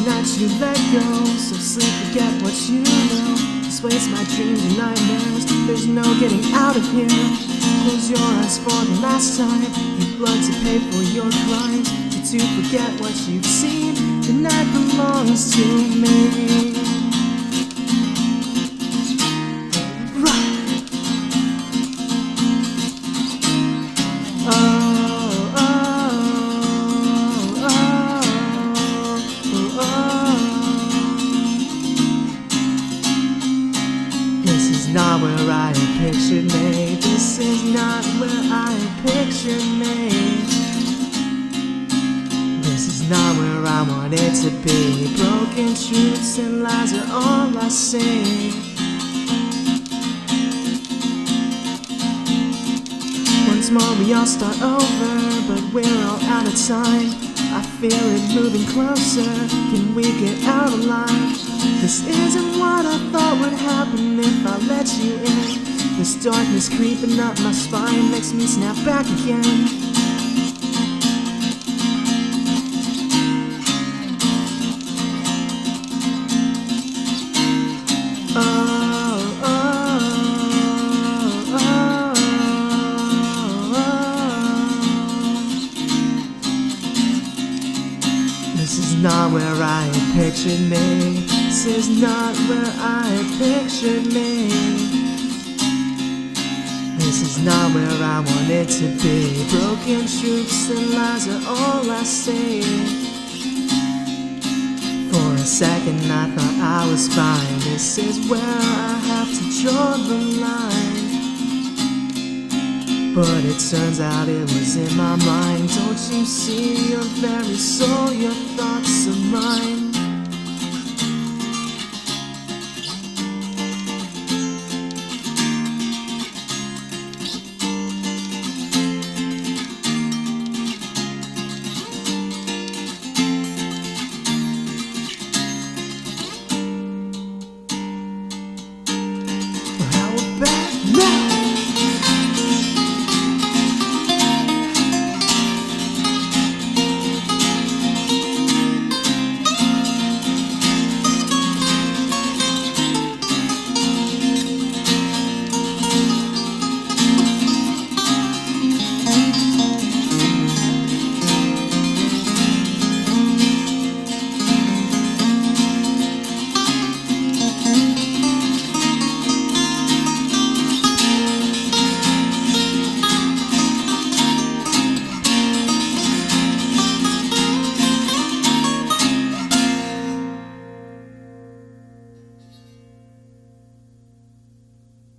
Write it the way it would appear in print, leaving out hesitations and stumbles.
that you let go. So sleep, forget what you know. Just waste my dreams and nightmares. There's no getting out of here. Close your eyes for the last time. You've blood to pay for your crimes. But to forget what you've seen, the night belongs to me. This is not where I had pictured me. This is not where I had pictured me. This is not where I want it to be. Broken truths and lies are all I see. Once more we all start over, but we're all out of time. I feel it moving closer. Can we get out of line? This isn't what I thought would happen if I let you in. This darkness creeping up my spine makes me snap back again. This is not where I had pictured me. This is not where I had pictured me. This is not where I want it to be. Broken truths and lies are all I see. For a second I thought I was fine. This is where I have to draw the line. But it turns out it was in my mind. Don't you see, your very soul, your thoughts are mine.